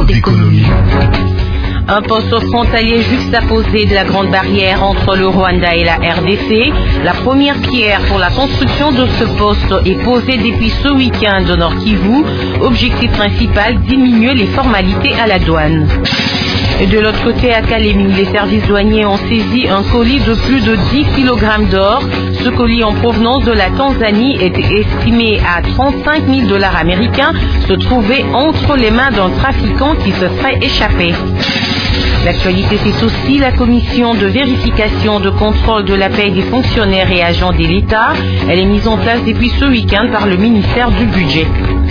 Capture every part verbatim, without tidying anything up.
d'économie. Un poste frontalier juxtaposé de la Grande Barrière entre le Rwanda et la R D C. La première pierre pour la construction de ce poste est posée depuis ce week-end au Nord Kivu. Objectif principal, diminuer les formalités à la douane. Et de l'autre côté, à Kalemi, les services douaniers ont saisi un colis de plus de dix kilogrammes d'or. Ce colis en provenance de la Tanzanie était estimé à trente-cinq mille dollars américains, se trouvait entre les mains d'un trafiquant qui se serait échappé. L'actualité, c'est aussi la commission de vérification de contrôle de la paie des fonctionnaires et agents de l'État. Elle est mise en place depuis ce week-end par le ministère du Budget.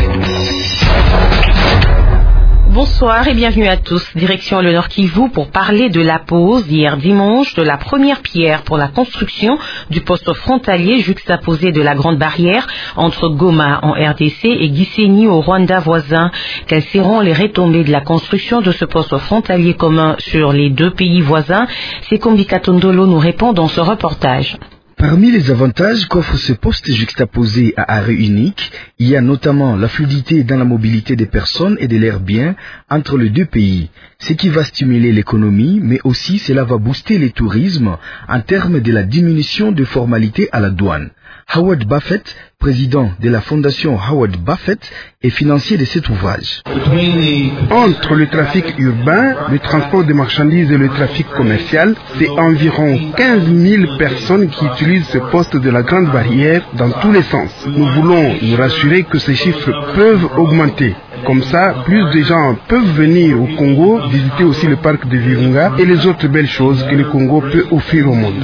Bonsoir et bienvenue à tous. Direction le Nord Kivu pour parler de la pose hier dimanche de la première pierre pour la construction du poste frontalier juxtaposé de la Grande Barrière entre Goma en R D C et Gisenyi au Rwanda voisin. Quelles seront les retombées de la construction de ce poste frontalier commun sur les deux pays voisins? C'est Kombi Katondolo nous répond dans ce reportage. Parmi les avantages qu'offre ce poste juxtaposé à arrêt unique, il y a notamment la fluidité dans la mobilité des personnes et de leurs biens entre les deux pays, ce qui va stimuler l'économie, mais aussi cela va booster le tourisme en termes de la diminution des formalités à la douane. Howard Buffett, président de la fondation Howard Buffett, est financier de cet ouvrage. Entre le trafic urbain, le transport de marchandises et le trafic commercial, c'est environ quinze mille personnes qui utilisent ce poste de la Grande Barrière dans tous les sens. Nous voulons nous rassurer que ces chiffres peuvent augmenter. Comme ça, plus de gens peuvent venir au Congo, visiter aussi le parc de Virunga et les autres belles choses que le Congo peut offrir au monde.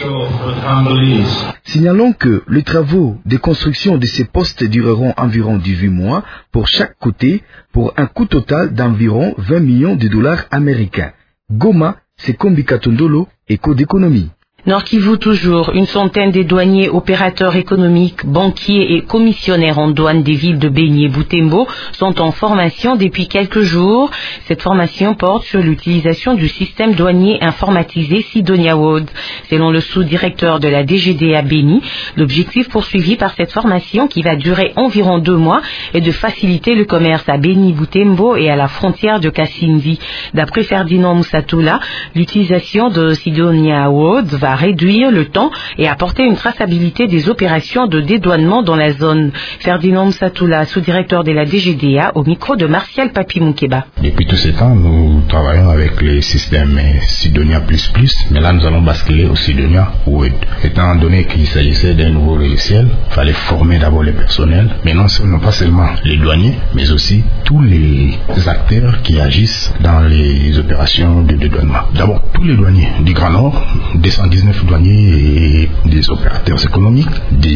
Signalons que les travaux de construction de ces postes dureront environ dix-huit mois pour chaque côté, pour un coût total d'environ vingt millions de dollars américains. Goma, c'est Kombi Katondolo, Éco d'économie. Nord Kivu toujours, une centaine de douaniers, opérateurs économiques, banquiers et commissionnaires en douane des villes de Beni et Butembo sont en formation depuis quelques jours. Cette formation porte sur l'utilisation du système douanier informatisé Sidonia Wode. Selon le sous-directeur de la D G D à Beni, l'objectif poursuivi par cette formation qui va durer environ deux mois est de faciliter le commerce à Beni, Butembo et à la frontière de Kasindi. D'après Ferdinand Moussatoula, l'utilisation de Sidonia Wode va réduire le temps et apporter une traçabilité des opérations de dédouanement dans la zone. Ferdinand Msatoula, sous-directeur de la D G D A, au micro de Martial Papi Moukeba. Depuis tous ces temps, nous travaillons avec les systèmes Sidonia plus plus, mais là nous allons basculer au Sidonia Wode. Étant donné qu'il s'agissait d'un nouveau logiciel, il fallait former d'abord les personnels, mais non seulement pas seulement les douaniers, mais aussi tous les acteurs qui agissent dans les opérations de dédouanement. D'abord, tous les douaniers du Grand Nord, deux cent dix-neuf douaniers et des opérateurs économiques,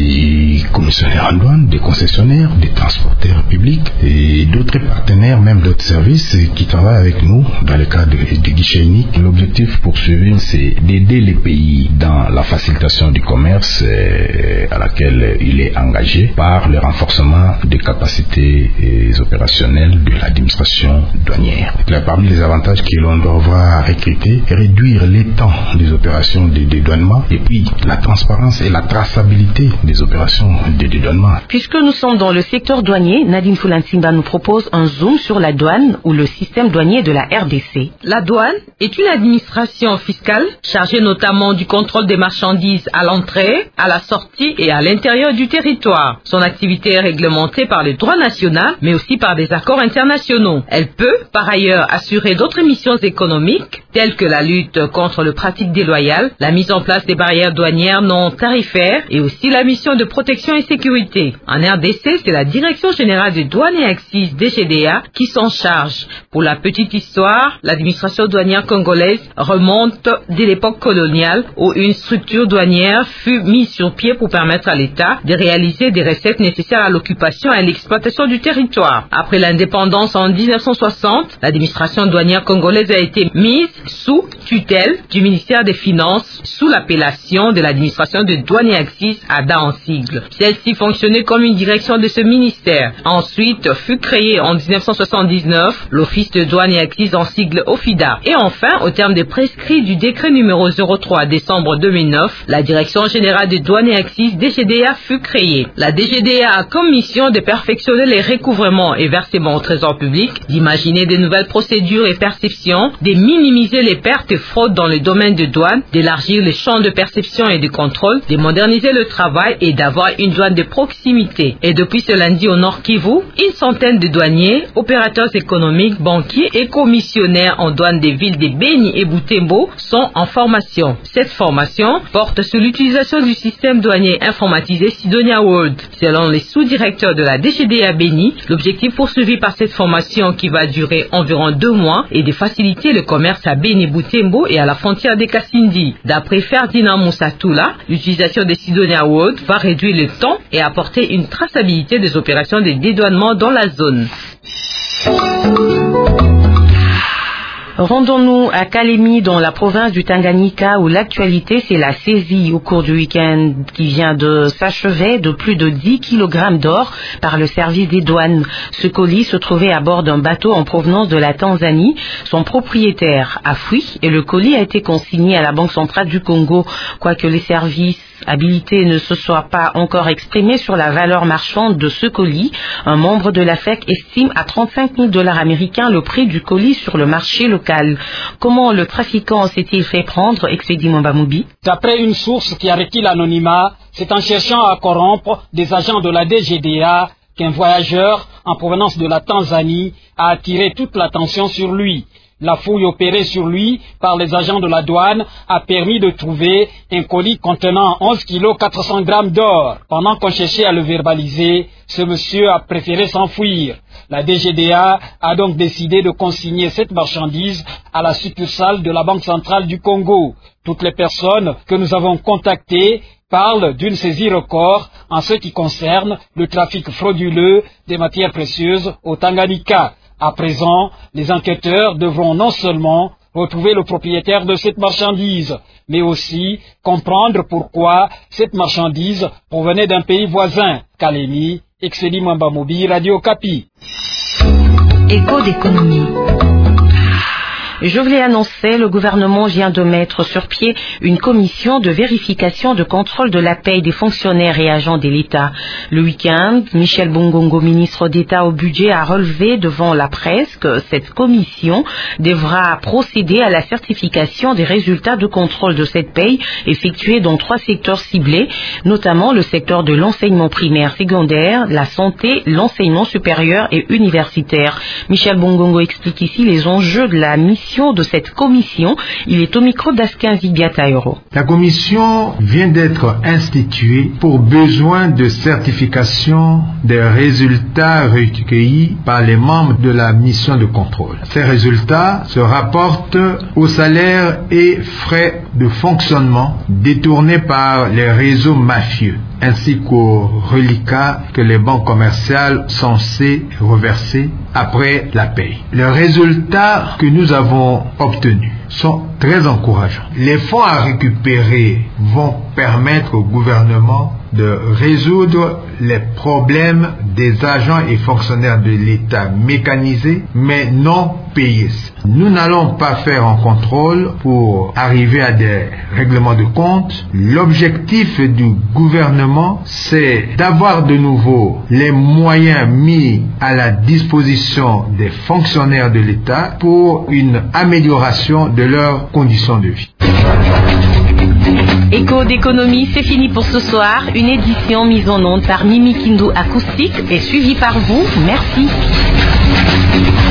des commissionnaires en douane, des concessionnaires, des transporteurs publics et d'autres partenaires, même d'autres services qui travaillent avec nous dans le cadre du guichet unique. L'objectif poursuivi, c'est d'aider les pays dans la facilitation du commerce à laquelle il est engagé par le renforcement des capacités opérationnelles de l'administration douanière. Là, parmi les avantages que l'on devra recruter, réduire les temps des opérations de dédouanement et puis la transparence et la traçabilité des opérations de dédouanement. Puisque nous sommes dans le secteur douanier, Nadine Fulansimba nous propose un zoom sur la douane ou le système douanier de la R D C. La douane est une administration fiscale chargée notamment du contrôle des marchandises à l'entrée, à la sortie et à l'intérieur du territoire. Son activité est réglementée par le droit national, mais aussi par des accords internationaux. Elle peut, par ailleurs, assurer d'autres missions économiques, telles que la lutte contre le trafic déloyal, la mise en place des barrières douanières non tarifaires et aussi la mission de protection et sécurité. En R D C, c'est la Direction générale des douanes et accises D G D A qui s'en charge. Pour la petite histoire, l'administration douanière congolaise remonte dès l'époque coloniale où une structure douanière fut mise sur pied pour permettre à l'État de réaliser des recettes nécessaires à l'occupation et à l'exploitation du territoire. Après l'indépendance en mille neuf cent soixante, l'administration douanière congolaise a été mise sous tutelle du ministère des Finances sous l'appellation de l'administration de douane et accises, A D A en sigle. Celle-ci fonctionnait comme une direction de ce ministère. Ensuite fut créé en dix-neuf cent soixante-dix-neuf l'Office de douane et accises en sigle OFIDA. Et enfin, au terme des prescrits du décret numéro zéro trois décembre deux mille neuf, la Direction générale des douanes et accises D G D A fut créée. La D G D A a comme mission de perfectionner les recouvrements et versements au trésor public, d'imaginer de nouvelles procédures et perceptions, de minimiser les pertes et fraudes dans le domaine de douane, d'élargir les champs de perception et de contrôle, de moderniser le travail et d'avoir une douane de proximité. Et depuis ce lundi au Nord Kivu, une centaine de douaniers, opérateurs économiques, banquiers et commissionnaires en douane des villes de Beni et Butembo sont en formation. Cette formation porte sur l'utilisation du système douanier informatisé Sidonia World. Selon les sous-directeurs de la D G D A Beni, l'objectif poursuivi par cette formation qui va durer environ deux mois est de faciliter le commerce à Beni Butembo et à la frontière des Kasindi. D'après Ferdinand Moussatoula, l'utilisation de Sidonia World va réduire le temps et apporter une traçabilité des opérations de dédouanement dans la zone. Rendons-nous à Kalemi, dans la province du Tanganyika, où l'actualité, c'est la saisie au cours du week-end qui vient de s'achever de plus de dix kilogrammes d'or par le service des douanes. Ce colis se trouvait à bord d'un bateau en provenance de la Tanzanie. Son propriétaire a fui et le colis a été consigné à la Banque centrale du Congo, quoique les services habilités ne se soient pas encore exprimés sur la valeur marchande de ce colis. Un membre de la F E C estime à trente-cinq mille dollars américains le prix du colis sur le marché local. Comment le trafiquant s'est-il fait prendre, Expédie Mwambamoubi? D'après une source qui a requis l'anonymat, c'est en cherchant à corrompre des agents de la D G D A qu'un voyageur en provenance de la Tanzanie a attiré toute l'attention sur lui. La fouille opérée sur lui par les agents de la douane a permis de trouver un colis contenant onze kilos quatre cents grammes d'or. Pendant qu'on cherchait à le verbaliser, ce monsieur a préféré s'enfuir. La D G D A a donc décidé de consigner cette marchandise à la succursale de la Banque centrale du Congo. Toutes les personnes que nous avons contactées parlent d'une saisie record en ce qui concerne le trafic frauduleux des matières précieuses au Tanganyika. À présent, les enquêteurs devront non seulement retrouver le propriétaire de cette marchandise, mais aussi comprendre pourquoi cette marchandise provenait d'un pays voisin. Kalemi, Expédie Mwambamoubi, Radio Kapi. Écho d'économie. Je vous l'ai annoncé, le gouvernement vient de mettre sur pied une commission de vérification de contrôle de la paie des fonctionnaires et agents de l'État. Le week-end, Michel Bongongo, ministre d'État au budget, a relevé devant la presse que cette commission devra procéder à la certification des résultats de contrôle de cette paie effectuée dans trois secteurs ciblés, notamment le secteur de l'enseignement primaire secondaire, la santé, l'enseignement supérieur et universitaire. Michel Bongongo explique ici les enjeux de la mission de cette commission. Il est au micro d'Askin Zibiatairo. La commission vient d'être instituée pour besoin de certification des résultats recueillis par les membres de la mission de contrôle. Ces résultats se rapportent aux salaires et frais de fonctionnement détournés par les réseaux mafieux, ainsi qu'aux reliquats que les banques commerciales sont censées reverser après la paie. Les résultats que nous avons obtenus sont très encourageants. Les fonds à récupérer vont permettre au gouvernement de résoudre les problèmes des agents et fonctionnaires de l'État mécanisés mais non payés. Nous n'allons pas faire un contrôle pour arriver à des règlements de compte. L'objectif du gouvernement, c'est d'avoir de nouveau les moyens mis à la disposition des fonctionnaires de l'État pour une amélioration de leurs conditions de vie. Écho d'économie, c'est fini pour ce soir. Une édition mise en onde par Mimi Kindu Acoustique et suivie par vous. Merci.